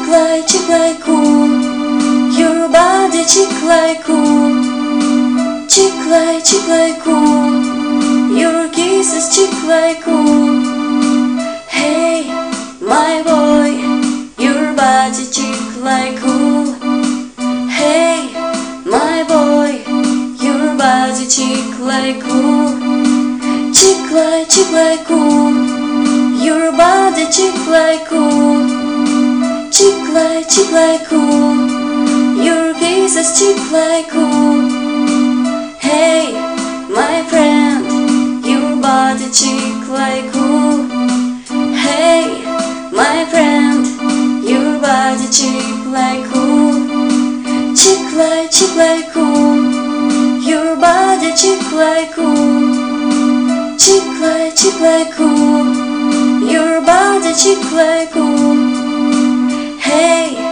chick like cool. Your body chick like cool. Chick like cool. Your kisses chick like cool. Hey, my boy, your body chick like cool. Hey, my boy, your body chick like cool. Chick like cool. Your body chick like cool. Chick like cool. Your kisses chick like cool. Hey, my friend, your body chick like cool. Hey, my friend, your body chick like cool. Chick like cool. Your body chick like cool. Chick like cool. Your body chick like cool. Hey,